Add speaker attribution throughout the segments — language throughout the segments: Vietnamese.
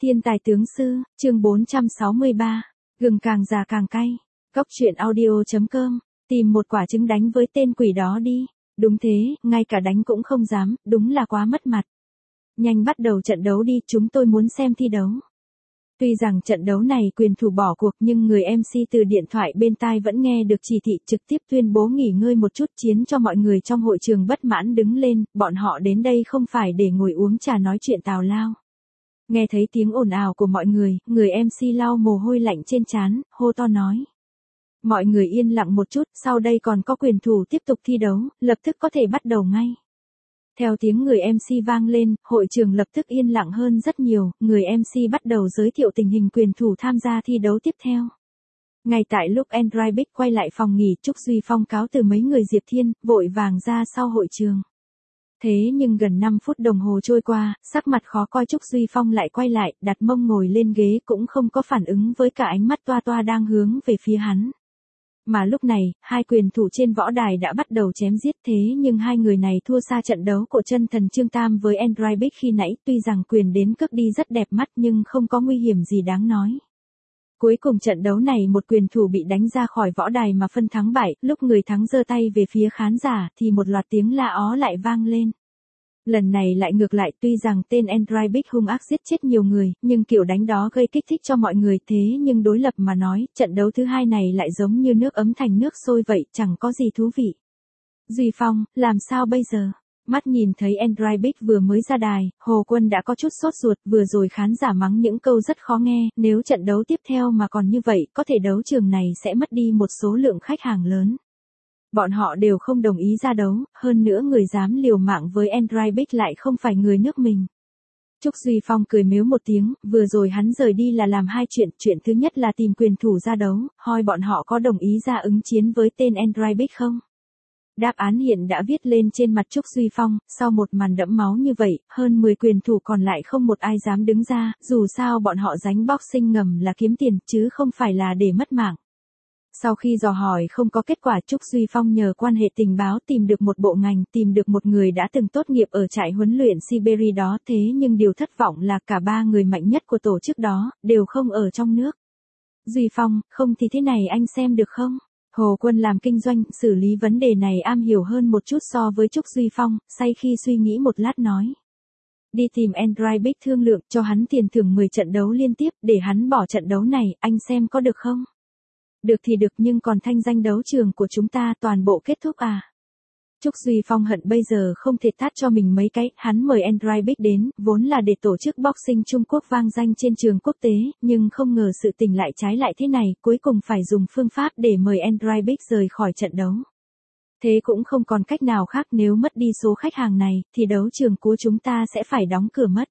Speaker 1: Thiên tài tướng sư, chương 463. Gừng càng già càng cay. Cóc truyện audio.com. Tìm một quả trứng đánh với tên quỷ đó đi. Đúng thế, ngay cả đánh cũng không dám, đúng là quá mất mặt. Nhanh bắt đầu trận đấu đi, chúng tôi muốn xem thi đấu. Tuy rằng trận đấu này quyền thủ bỏ cuộc nhưng người MC từ điện thoại bên tai vẫn nghe được chỉ thị trực tiếp tuyên bố nghỉ ngơi một chút, khiến cho mọi người trong hội trường bất mãn đứng lên, bọn họ đến đây không phải để ngồi uống trà nói chuyện tào lao. Nghe thấy tiếng ồn ào của mọi người MC lau mồ hôi lạnh trên trán, hô to nói. Mọi người yên lặng một chút, sau đây còn có quyền thủ tiếp tục thi đấu, lập tức có thể bắt đầu ngay. Theo tiếng người MC vang lên, hội trường lập tức yên lặng hơn rất nhiều, người MC bắt đầu giới thiệu tình hình quyền thủ tham gia thi đấu tiếp theo. Ngay tại lúc Android Big quay lại phòng nghỉ, Trúc Duy Phong cáo từ mấy người Diệp Thiên, vội vàng ra sau hội trường. Thế nhưng gần 5 phút đồng hồ trôi qua, sắc mặt khó coi Trúc Duy Phong lại quay lại, đặt mông ngồi lên ghế cũng không có phản ứng với cả ánh mắt toa toa đang hướng về phía hắn. Mà lúc này, hai quyền thủ trên võ đài đã bắt đầu chém giết, thế nhưng hai người này thua xa trận đấu của chân thần Trương Tam với Android Big khi nãy, tuy rằng quyền đến cước đi rất đẹp mắt nhưng không có nguy hiểm gì đáng nói. Cuối cùng trận đấu này một quyền thủ bị đánh ra khỏi võ đài mà phân thắng bại, lúc người thắng giơ tay về phía khán giả thì một loạt tiếng la ó lại vang lên. Lần này lại ngược lại, tuy rằng tên Android Big hung ác giết chết nhiều người, nhưng kiểu đánh đó gây kích thích cho mọi người, thế nhưng đối lập mà nói, trận đấu thứ hai này lại giống như nước ấm thành nước sôi vậy, chẳng có gì thú vị. Duy Phong, làm sao bây giờ? Mắt nhìn thấy Android Big vừa mới ra đài, Hồ Quân đã có chút sốt ruột, vừa rồi khán giả mắng những câu rất khó nghe, nếu trận đấu tiếp theo mà còn như vậy, có thể đấu trường này sẽ mất đi một số lượng khách hàng lớn. Bọn họ đều không đồng ý ra đấu, hơn nữa người dám liều mạng với Android Big lại không phải người nước mình. Trúc Duy Phong cười mếu một tiếng, vừa rồi hắn rời đi là làm hai chuyện, chuyện thứ nhất là tìm quyền thủ ra đấu, hỏi bọn họ có đồng ý ra ứng chiến với tên Android Big không. Đáp án hiện đã viết lên trên mặt Trúc Duy Phong, sau một màn đẫm máu như vậy, hơn 10 quyền thủ còn lại không một ai dám đứng ra, dù sao bọn họ đánh boxing ngầm là kiếm tiền, chứ không phải là để mất mạng. Sau khi dò hỏi không có kết quả, Trúc Duy Phong nhờ quan hệ tình báo tìm được một bộ ngành, tìm được một người đã từng tốt nghiệp ở trại huấn luyện Siberia đó, thế nhưng điều thất vọng là cả ba người mạnh nhất của tổ chức đó, đều không ở trong nước. Duy Phong, không thì thế này anh xem được không? Hồ Quân làm kinh doanh, xử lý vấn đề này am hiểu hơn một chút so với Trúc Duy Phong, say khi suy nghĩ một lát nói. Đi tìm Android Big thương lượng, cho hắn tiền thưởng 10 trận đấu liên tiếp, để hắn bỏ trận đấu này, anh xem có được không? Được thì được, nhưng còn thanh danh đấu trường của chúng ta toàn bộ kết thúc à? Trúc Duy Phong hận bây giờ không thể tát cho mình mấy cái, hắn mời Android Big đến, vốn là để tổ chức boxing Trung Quốc vang danh trên trường quốc tế, nhưng không ngờ sự tình lại trái lại thế này, cuối cùng phải dùng phương pháp để mời Android Big rời khỏi trận đấu. Thế cũng không còn cách nào khác, nếu mất đi số khách hàng này, thì đấu trường của chúng ta sẽ phải đóng cửa mất.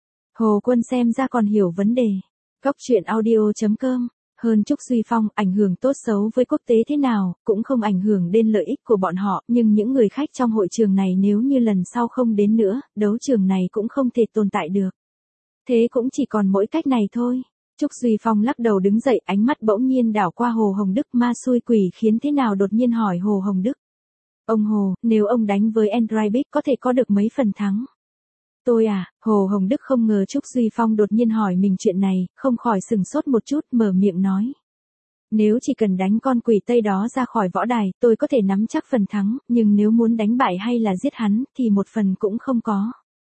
Speaker 1: Hồ Quân xem ra còn hiểu vấn đề. Cóc truyện audio.com. Hơn Trúc Duy Phong, ảnh hưởng tốt xấu với quốc tế thế nào, cũng không ảnh hưởng đến lợi ích của bọn họ, nhưng những người khách trong hội trường này nếu như lần sau không đến nữa, đấu trường này cũng không thể tồn tại được. Thế cũng chỉ còn mỗi cách này thôi. Trúc Duy Phong lắc đầu đứng dậy, ánh mắt bỗng nhiên đảo qua Hồ Hồng Đức, ma xui quỷ khiến thế nào, đột nhiên hỏi Hồ Hồng Đức. Ông Hồ, nếu ông đánh với Android Big có thể có được mấy phần thắng? Tôi à? Hồ Hồng Đức không ngờ Trúc Duy Phong đột nhiên hỏi mình chuyện này, không khỏi sừng sốt một chút, mở miệng nói. Nếu chỉ cần đánh con quỷ Tây đó ra khỏi võ đài, tôi có thể nắm chắc phần thắng, nhưng nếu muốn đánh bại hay là giết hắn, thì một phần cũng không có.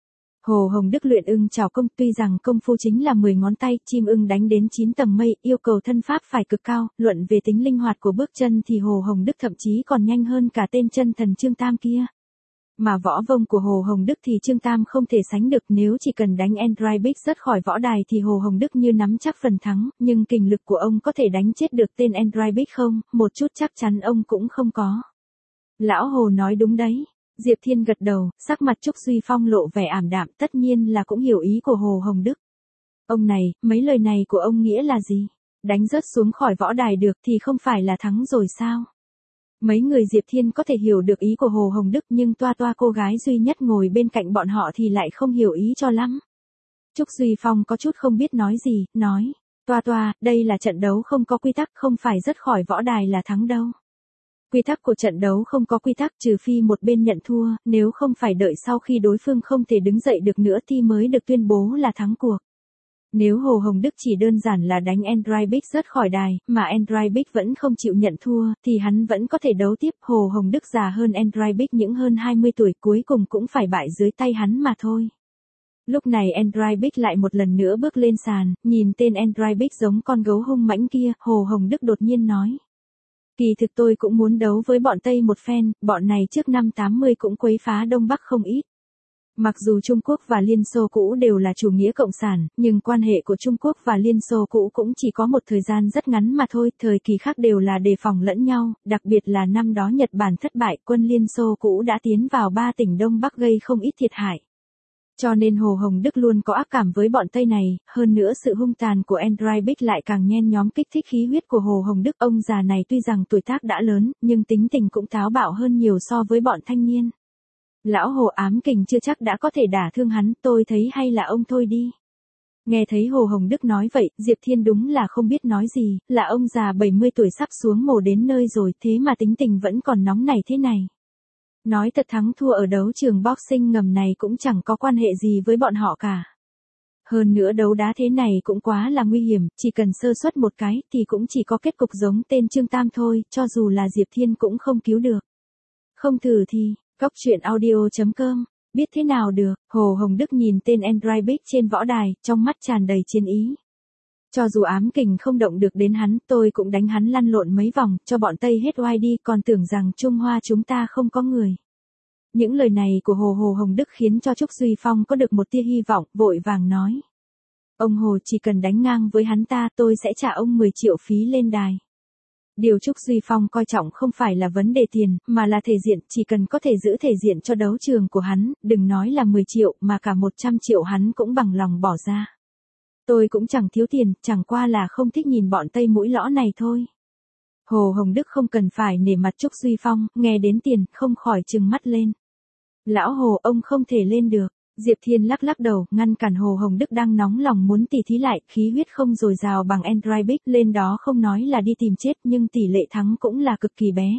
Speaker 1: Hồ Hồng Đức luyện ưng chảo công, tuy rằng công phu chính là 10 ngón tay, chim ưng đánh đến 9 tầng mây, yêu cầu thân pháp phải cực cao, luận về tính linh hoạt của bước chân thì Hồ Hồng Đức thậm chí còn nhanh hơn cả tên chân thần Trương Tam kia. Mà võ vông của Hồ Hồng Đức thì Trương Tam không thể sánh được, nếu chỉ cần đánh Android Big rớt khỏi võ đài thì Hồ Hồng Đức như nắm chắc phần thắng, nhưng kình lực của ông có thể đánh chết được tên Android Big không, một chút chắc chắn ông cũng không có. Lão Hồ nói đúng đấy. Diệp Thiên gật đầu, sắc mặt Trúc Duy Phong lộ vẻ ảm đạm, tất nhiên là cũng hiểu ý của Hồ Hồng Đức. Ông này, mấy lời này của ông nghĩa là gì? Đánh rớt xuống khỏi võ đài được thì không phải là thắng rồi sao? Mấy người Diệp Thiên có thể hiểu được ý của Hồ Hồng Đức, nhưng toa toa cô gái duy nhất ngồi bên cạnh bọn họ thì lại không hiểu ý cho lắm. Trúc Duy Phong có chút không biết nói gì, nói. Toa toa, đây là trận đấu không có quy tắc, không phải rớt khỏi võ đài là thắng đâu. Quy tắc của trận đấu không có quy tắc, trừ phi một bên nhận thua, nếu không phải đợi sau khi đối phương không thể đứng dậy được nữa thì mới được tuyên bố là thắng cuộc. Nếu Hồ Hồng Đức chỉ đơn giản là đánh Android Big rớt khỏi đài, mà Android Big vẫn không chịu nhận thua, thì hắn vẫn có thể đấu tiếp. Hồ Hồng Đức già hơn Android Big những hơn 20 tuổi, cuối cùng cũng phải bại dưới tay hắn mà thôi. Lúc này Android Big lại một lần nữa bước lên sàn, nhìn tên Android Big giống con gấu hung mãnh kia, Hồ Hồng Đức đột nhiên nói. Kỳ thực tôi cũng muốn đấu với bọn Tây một phen, bọn này trước năm 80 cũng quấy phá Đông Bắc không ít. Mặc dù Trung Quốc và Liên Xô cũ đều là chủ nghĩa cộng sản, nhưng quan hệ của Trung Quốc và Liên Xô cũ cũng chỉ có một thời gian rất ngắn mà thôi, thời kỳ khác đều là đề phòng lẫn nhau, đặc biệt là năm đó Nhật Bản thất bại, quân Liên Xô cũ đã tiến vào 3 tỉnh Đông Bắc gây không ít thiệt hại. Cho nên Hồ Hồng Đức luôn có ác cảm với bọn Tây này, hơn nữa sự hung tàn của Android Big lại càng nhen nhóm kích thích khí huyết của Hồ Hồng Đức. Ông già này tuy rằng tuổi tác đã lớn, nhưng tính tình cũng táo bạo hơn nhiều so với bọn thanh niên. Lão Hồ ám kình chưa chắc đã có thể đả thương hắn, tôi thấy hay là ông thôi đi. Nghe thấy Hồ Hồng Đức nói vậy, Diệp Thiên đúng là không biết nói gì, là ông già 70 tuổi sắp xuống mồ đến nơi rồi, thế mà tính tình vẫn còn nóng nảy thế này. Nói thật thắng thua ở đấu trường boxing ngầm này cũng chẳng có quan hệ gì với bọn họ cả. Hơn nữa đấu đá thế này cũng quá là nguy hiểm, chỉ cần sơ suất một cái thì cũng chỉ có kết cục giống tên Trương Tam thôi, cho dù là Diệp Thiên cũng không cứu được. Không thử thì, Cóc Truyện Audio.com, biết thế nào được. Hồ Hồng Đức nhìn tên Android Big trên võ đài, trong mắt tràn đầy chiến ý. Cho dù ám kình không động được đến hắn, tôi cũng đánh hắn lăn lộn mấy vòng, cho bọn Tây hết oai đi, còn tưởng rằng Trung Hoa chúng ta không có người. Những lời này của Hồ Hồng Đức khiến cho Trúc Duy Phong có được một tia hy vọng, vội vàng nói. Ông Hồ chỉ cần đánh ngang với hắn ta, tôi sẽ trả ông 10 triệu phí lên đài. Điều Trúc Duy Phong coi trọng không phải là vấn đề tiền, mà là thể diện, chỉ cần có thể giữ thể diện cho đấu trường của hắn, đừng nói là 10 triệu mà cả 100 triệu hắn cũng bằng lòng bỏ ra. Tôi cũng chẳng thiếu tiền, chẳng qua là không thích nhìn bọn Tây mũi lõ này thôi. Hồ Hồng Đức không cần phải nể mặt Trúc Duy Phong, nghe đến tiền, không khỏi trừng mắt lên. Lão Hồ, ông không thể lên được. Diệp Thiên lắc lắc đầu, ngăn cản Hồ Hồng Đức đang nóng lòng muốn tỉ thí lại, khí huyết không dồi dào bằng Android Big, lên đó không nói là đi tìm chết nhưng tỷ lệ thắng cũng là cực kỳ bé.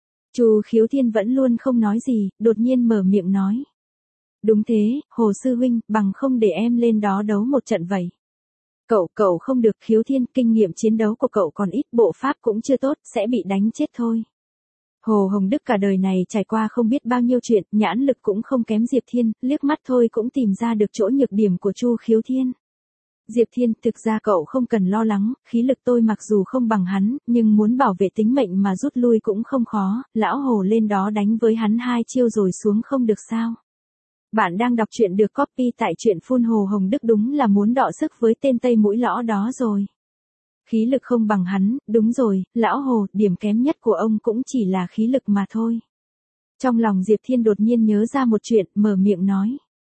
Speaker 1: Chu Khiếu Thiên vẫn luôn không nói gì, đột nhiên mở miệng nói. Đúng thế, Hồ Sư Huynh, bằng không để em lên đó đấu một trận vậy. Cậu không được. Khiếu Thiên, kinh nghiệm chiến đấu của cậu còn ít, bộ pháp cũng chưa tốt, sẽ bị đánh chết thôi. Hồ Hồng Đức cả đời này trải qua không biết bao nhiêu chuyện, nhãn lực cũng không kém Diệp Thiên, liếc mắt thôi cũng tìm ra được chỗ nhược điểm của Chu Khiếu Thiên. Diệp Thiên, thực ra cậu không cần lo lắng, khí lực tôi mặc dù không bằng hắn, nhưng muốn bảo vệ tính mệnh mà rút lui cũng không khó, lão Hồ lên đó đánh với hắn 2 chiêu rồi xuống không được sao. Bạn đang đọc truyện được copy tại truyện phun. Hồ Hồng Đức đúng là muốn đọ sức với tên Tây mũi lõ đó rồi. Khí lực không bằng hắn, đúng rồi, lão Hồ, điểm kém nhất của ông cũng chỉ là khí lực mà thôi. Trong lòng Diệp Thiên đột nhiên nhớ ra một chuyện, mở miệng nói.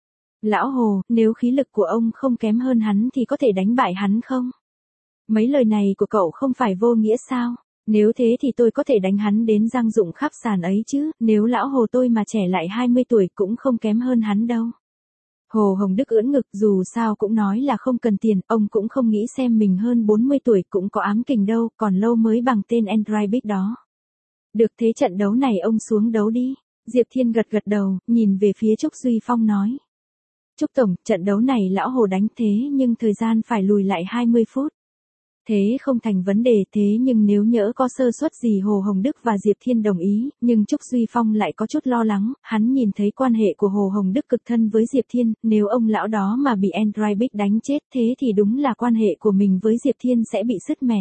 Speaker 1: Lão Hồ, nếu khí lực của ông không kém hơn hắn thì có thể đánh bại hắn không? Mấy lời này của cậu không phải vô nghĩa sao? Nếu thế thì tôi có thể đánh hắn đến răng rụng khắp sàn ấy chứ, nếu lão Hồ tôi mà trẻ lại 20 tuổi cũng không kém hơn hắn đâu. Hồ Hồng Đức ưỡn ngực, dù sao cũng nói là không cần tiền, ông cũng không nghĩ xem mình hơn 40 tuổi cũng có ám kình đâu, còn lâu mới bằng tên Android Big đó. Được, thế trận đấu này ông xuống đấu đi. Diệp Thiên gật gật đầu, nhìn về phía Trúc Duy Phong nói. Trúc Tổng, trận đấu này lão Hồ đánh thế nhưng thời gian phải lùi lại 20 phút. Thế không thành vấn đề, thế nhưng nếu nhỡ có sơ suất gì. Hồ Hồng Đức và Diệp Thiên đồng ý, nhưng Trúc Duy Phong lại có chút lo lắng, hắn nhìn thấy quan hệ của Hồ Hồng Đức cực thân với Diệp Thiên, nếu ông lão đó mà bị Android Big đánh chết thế thì đúng là quan hệ của mình với Diệp Thiên sẽ bị sứt mẻ.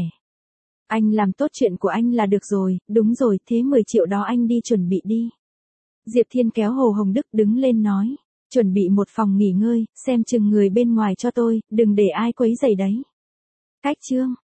Speaker 1: Anh làm tốt chuyện của anh là được rồi, đúng rồi, thế 10 triệu đó anh đi chuẩn bị đi. Diệp Thiên kéo Hồ Hồng Đức đứng lên nói, chuẩn bị một phòng nghỉ ngơi, xem chừng người bên ngoài cho tôi, đừng để ai quấy rầy đấy. Cách chương